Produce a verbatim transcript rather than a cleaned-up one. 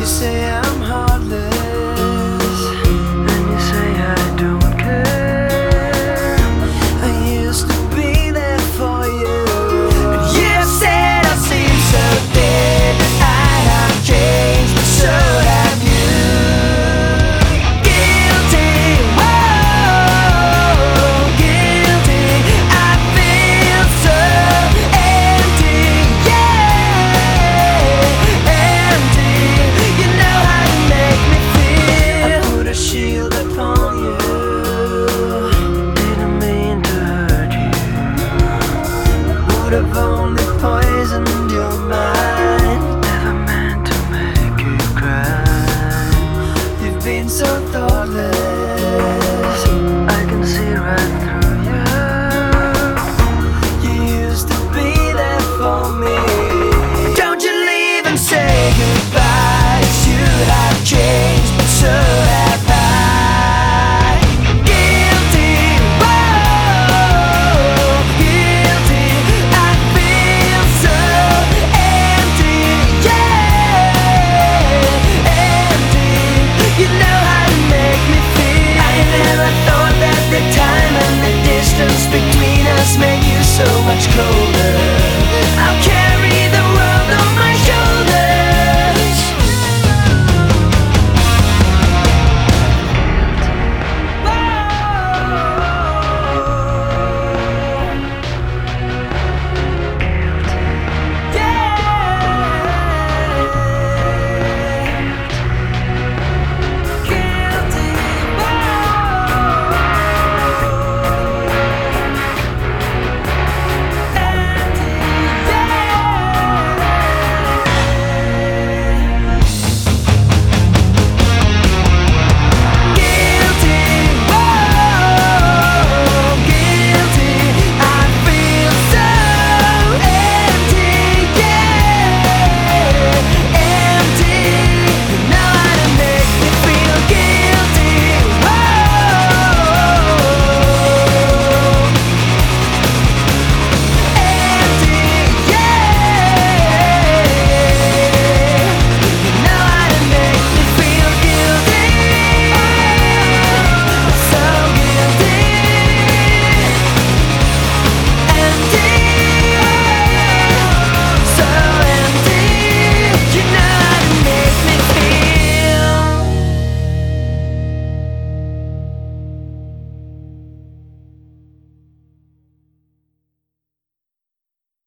say I'm heartless, and you say I don't care. I used to be there for you, but you said I seem so dead. I have changed, but so have you. Guilty, whoa, guilty. I feel so empty, yeah, empty. You know how to make me feel. I put a shield upon you, didn't mean to hurt you. Would have only poisoned your mind, never meant to make you cry. You've been so thoughtless, I can see right through you. You used to be there for me. Don't you leave and say goodbye. You have changed.